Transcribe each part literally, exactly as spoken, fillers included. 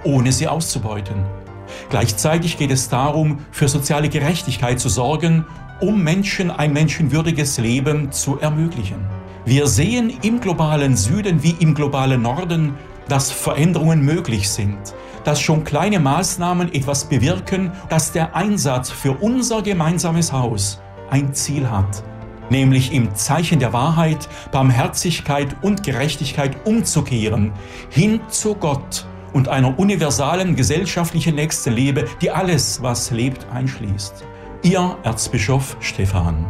ohne sie auszubeuten. Gleichzeitig geht es darum, für soziale Gerechtigkeit zu sorgen, um Menschen ein menschenwürdiges Leben zu ermöglichen. Wir sehen im globalen Süden wie im globalen Norden, dass Veränderungen möglich sind, dass schon kleine Maßnahmen etwas bewirken, dass der Einsatz für unser gemeinsames Haus ein Ziel hat, nämlich im Zeichen der Wahrheit, Barmherzigkeit und Gerechtigkeit umzukehren, hin zu Gott und einer universalen gesellschaftlichen Nächstenliebe, die alles, was lebt, einschließt. Ihr Erzbischof Stephan.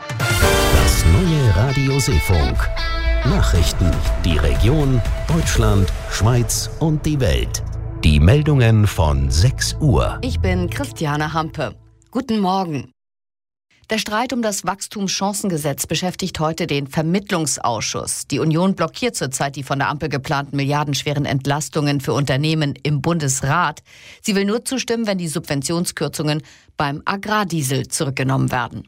Das neue Radio Seefunk. Nachrichten, die Region, Deutschland, Schweiz und die Welt. Die Meldungen von sechs Uhr. Ich bin Christiane Hampe. Guten Morgen. Der Streit um das Wachstumschancengesetz beschäftigt heute den Vermittlungsausschuss. Die Union blockiert zurzeit die von der Ampel geplanten milliardenschweren Entlastungen für Unternehmen im Bundesrat. Sie will nur zustimmen, wenn die Subventionskürzungen beim Agrardiesel zurückgenommen werden.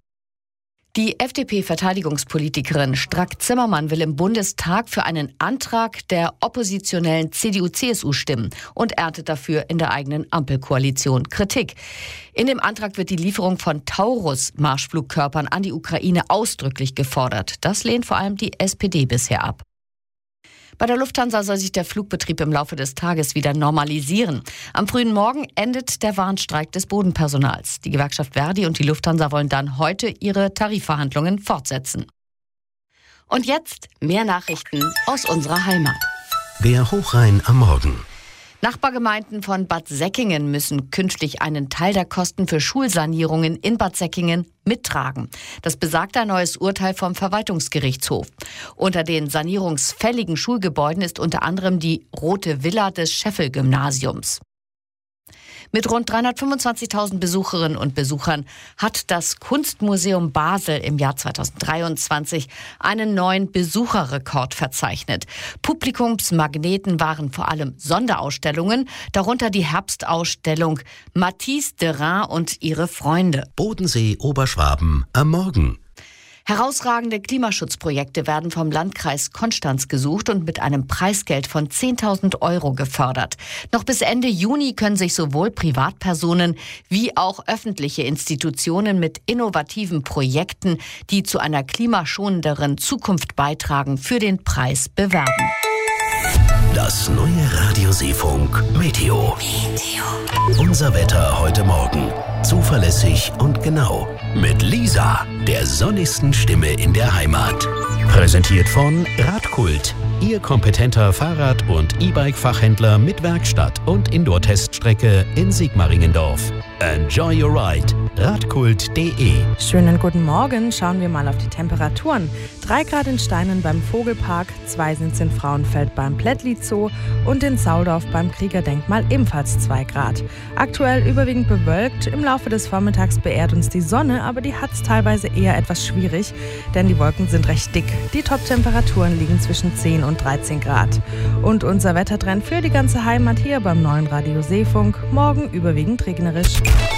Die F D P-Verteidigungspolitikerin Strack-Zimmermann will im Bundestag für einen Antrag der oppositionellen C D U C S U stimmen und erntet dafür in der eigenen Ampelkoalition Kritik. In dem Antrag wird die Lieferung von Taurus-Marschflugkörpern an die Ukraine ausdrücklich gefordert. Das lehnt vor allem die S P D bisher ab. Bei der Lufthansa soll sich der Flugbetrieb im Laufe des Tages wieder normalisieren. Am frühen Morgen endet der Warnstreik des Bodenpersonals. Die Gewerkschaft Verdi und die Lufthansa wollen dann heute ihre Tarifverhandlungen fortsetzen. Und jetzt mehr Nachrichten aus unserer Heimat. Der Hochrhein am Morgen. Nachbargemeinden von Bad Säckingen müssen künftig einen Teil der Kosten für Schulsanierungen in Bad Säckingen mittragen. Das besagt ein neues Urteil vom Verwaltungsgerichtshof. Unter den sanierungsfälligen Schulgebäuden ist unter anderem die Rote Villa des Scheffel-Gymnasiums. Mit rund dreihundertfünfundzwanzigtausend Besucherinnen und Besuchern hat das Kunstmuseum Basel im Jahr zweitausenddreiundzwanzig einen neuen Besucherrekord verzeichnet. Publikumsmagneten waren vor allem Sonderausstellungen, darunter die Herbstausstellung Matisse Derain und ihre Freunde. Bodensee Oberschwaben am Morgen. Herausragende Klimaschutzprojekte werden vom Landkreis Konstanz gesucht und mit einem Preisgeld von zehntausend Euro gefördert. Noch bis Ende Juni können sich sowohl Privatpersonen wie auch öffentliche Institutionen mit innovativen Projekten, die zu einer klimaschonenderen Zukunft beitragen, für den Preis bewerben. Das neue Radio Seefunk Meteo. Meteo. Unser Wetter heute Morgen. Zuverlässig und genau. Mit Lisa, der sonnigsten Stimme in der Heimat. Präsentiert von Radkult. Ihr kompetenter Fahrrad- und E-Bike-Fachhändler mit Werkstatt und Indoor-Teststrecke in Sigmaringendorf. Enjoy your ride. radkult punkt de. Schönen guten Morgen. Schauen wir mal auf die Temperaturen. Drei Grad in Steinen beim Vogelpark, zwei sind es in Frauenfeld beim Plättli Zoo und in Saudorf beim Kriegerdenkmal ebenfalls zwei Grad. Aktuell überwiegend bewölkt. Im Laufe des Vormittags beehrt uns die Sonne, aber die hat es teilweise eher etwas schwierig, denn die Wolken sind recht dick. Die Top-Temperaturen liegen zwischen zehn und dreizehn Grad. Und unser Wettertrend für die ganze Heimat hier beim neuen Radio Seefunk. Morgen überwiegend regnerisch.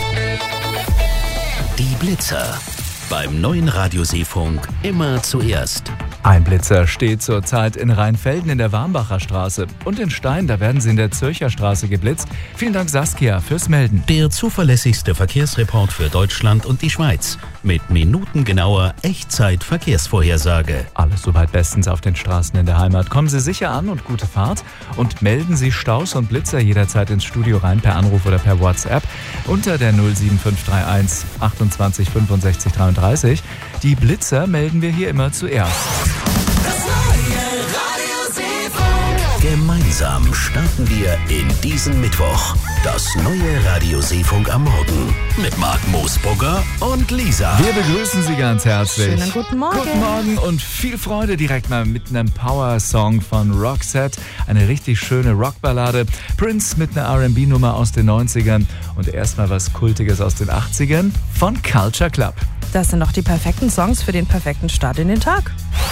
Die Blitzer. Beim neuen Radio Seefunk immer zuerst. Ein Blitzer steht zurzeit in Rheinfelden in der Warmbacher Straße. Und in Stein, da werden sie in der Zürcher Straße geblitzt. Vielen Dank, Saskia, fürs Melden. Der zuverlässigste Verkehrsreport für Deutschland und die Schweiz. Mit minutengenauer Echtzeit-Verkehrsvorhersage. Alles soweit bestens auf den Straßen in der Heimat. Kommen Sie sicher an und gute Fahrt. Und melden Sie Staus und Blitzer jederzeit ins Studio rein, per Anruf oder per WhatsApp. Unter der null sieben fünf drei eins achtundzwanzig fünfundsechzig dreiunddreißig. Die Blitzer melden wir hier immer zuerst. Das neue Radio Seefunk. Gemeinsam starten wir in diesen Mittwoch. Das neue Radio Seefunk am Morgen. Mit Marc Moosbrugger und Lisa. Wir begrüßen Sie ganz herzlich. Schönen guten Morgen. Guten Morgen und viel Freude direkt mal mit einem Power-Song von Roxette. Eine richtig schöne Rockballade. Prince mit einer R and B-Nummer aus den neunzigern. Und erstmal was Kultiges aus den achtzigern von Culture Club. Das sind doch die perfekten Songs für den perfekten Start in den Tag.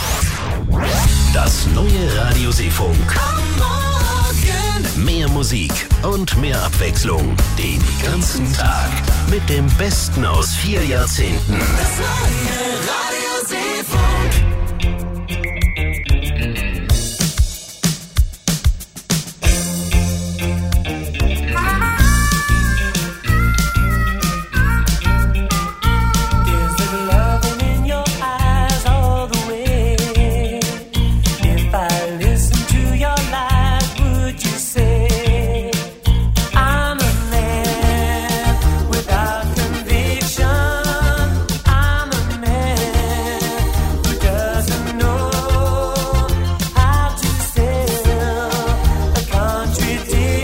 Das neue Radio Seefunk. Am Morgen. Mehr Musik und mehr Abwechslung. Den ganzen Tag. Mit dem Besten aus vier Jahrzehnten. Das neue Radio Seefunk.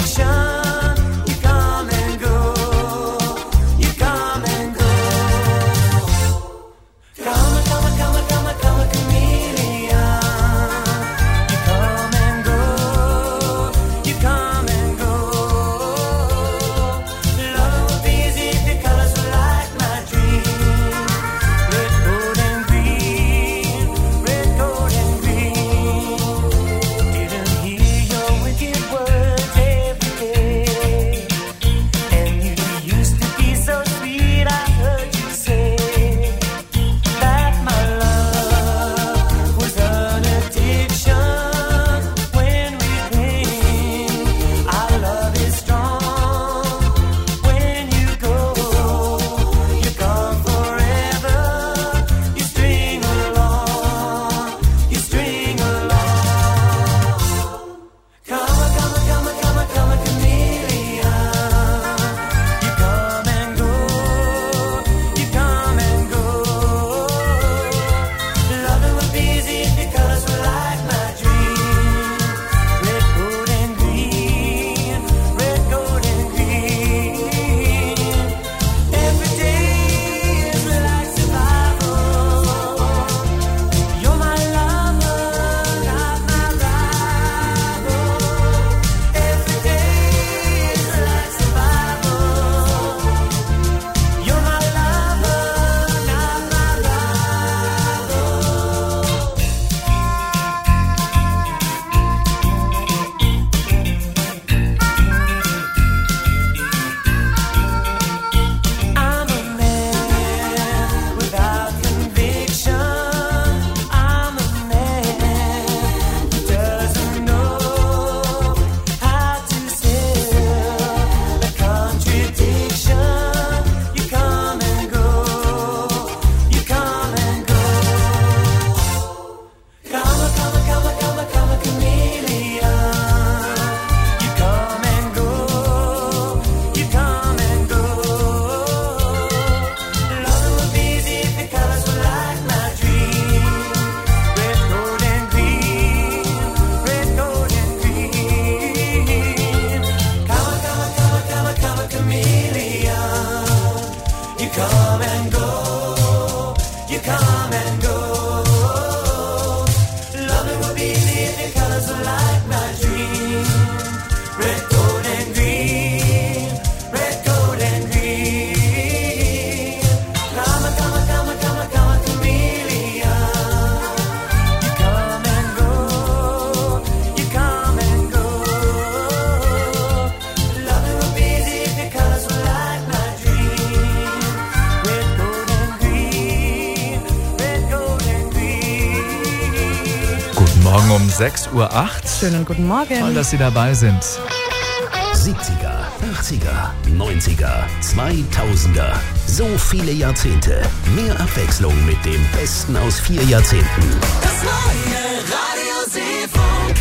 Um sechs Uhr acht. Schönen guten Morgen. Toll, dass Sie dabei sind. siebziger, achtziger, neunziger, zweitausender. So viele Jahrzehnte. Mehr Abwechslung mit dem Besten aus vier Jahrzehnten. Das neue Radio Seefunk.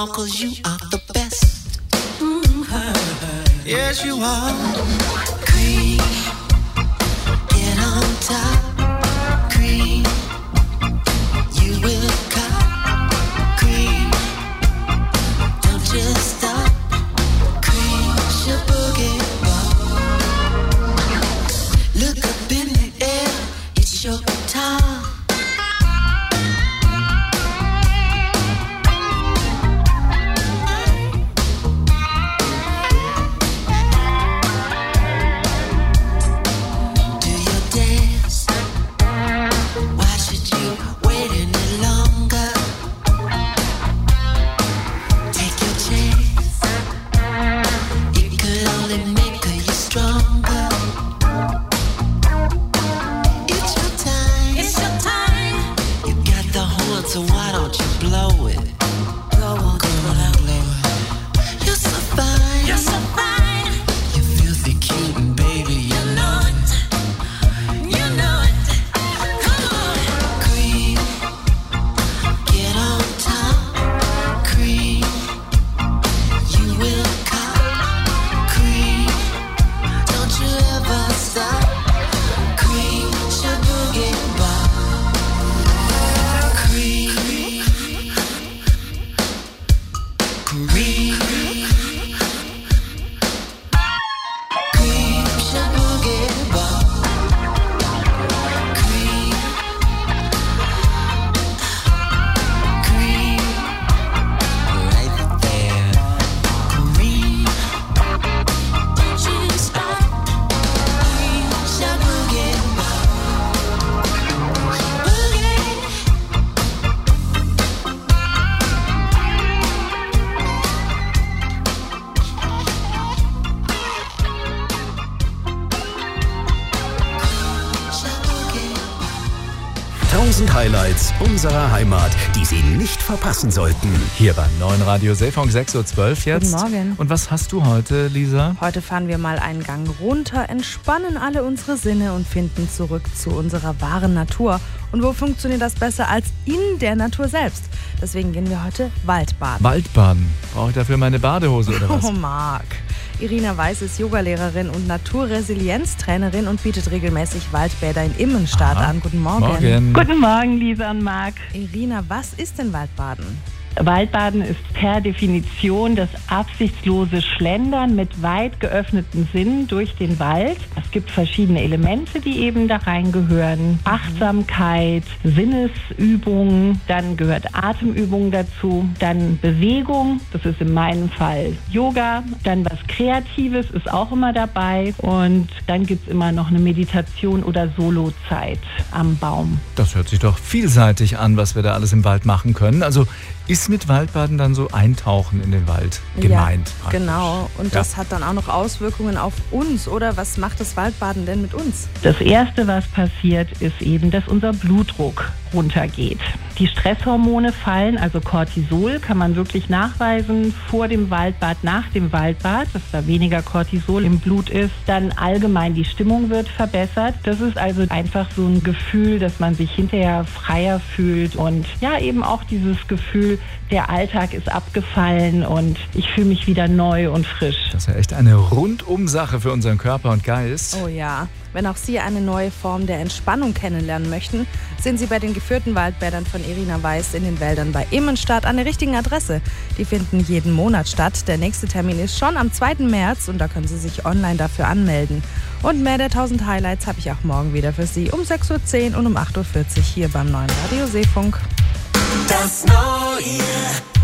all, 'cause you are the best. Mm-hmm. Yes, you are. Cream, get on top. Cream, you will cut. Cream, don't just stop. Cream, your boogie ball. Look up in the air, it's your time. So why don't you blow it? Blow on, go on, blow it. You're so fine, you're so fine. You're filthy cute and baby, you know it. You know it. Come on, cream, get on top. Cream, you will cop. Cream, don't you ever stop. Cream, your boogie bar. tausend Highlights unserer Heimat, die Sie nicht verpassen sollten. Hier beim neuen Radio Seefunk sechs Uhr zwölf jetzt. Guten Morgen. Und was hast du heute, Lisa? Heute fahren wir mal einen Gang runter, entspannen alle unsere Sinne und finden zurück zu unserer wahren Natur. Und wo funktioniert das besser als in der Natur selbst? Deswegen gehen wir heute Waldbaden. Waldbaden? Brauche ich dafür meine Badehose oder was? Oh, Marc. Irina Weiß ist Yogalehrerin und Naturresilienztrainerin und bietet regelmäßig Waldbäder in Immenstadt Aha. an. Guten Morgen. Morgen. Guten Morgen, Lisa und Marc. Irina, was ist denn Waldbaden? Waldbaden ist per Definition das absichtslose Schlendern mit weit geöffneten Sinnen durch den Wald. Es gibt verschiedene Elemente, die eben da reingehören. Achtsamkeit, Sinnesübungen, dann gehört Atemübung dazu, dann Bewegung, das ist in meinem Fall Yoga, dann was Kreatives ist auch immer dabei und dann gibt es immer noch eine Meditation oder Solozeit am Baum. Das hört sich doch vielseitig an, was wir da alles im Wald machen können. Also ist mit Waldbaden dann so Eintauchen in den Wald gemeint? Ja, genau. Und ja. das hat dann auch noch Auswirkungen auf uns, oder? Was macht das Waldbaden denn mit uns? Das Erste, was passiert, ist eben, dass unser Blutdruck runtergeht. Die Stresshormone fallen, also Cortisol kann man wirklich nachweisen vor dem Waldbad, nach dem Waldbad, dass da weniger Cortisol im Blut ist. Dann allgemein die Stimmung wird verbessert. Das ist also einfach so ein Gefühl, dass man sich hinterher freier fühlt und ja eben auch dieses Gefühl, der Alltag ist abgefallen und ich fühle mich wieder neu und frisch. Das ist ja echt eine Rundum-Sache für unseren Körper und Geist. Oh ja. Wenn auch Sie eine neue Form der Entspannung kennenlernen möchten, sind Sie bei den geführten Waldbädern von Irina Weiß in den Wäldern bei Immenstadt an der richtigen Adresse. Die finden jeden Monat statt. Der nächste Termin ist schon am zweiten März und da können Sie sich online dafür anmelden. Und mehr der tausend Highlights habe ich auch morgen wieder für Sie um sechs Uhr zehn und um acht Uhr vierzig hier beim neuen Radio Seefunk. Das Neue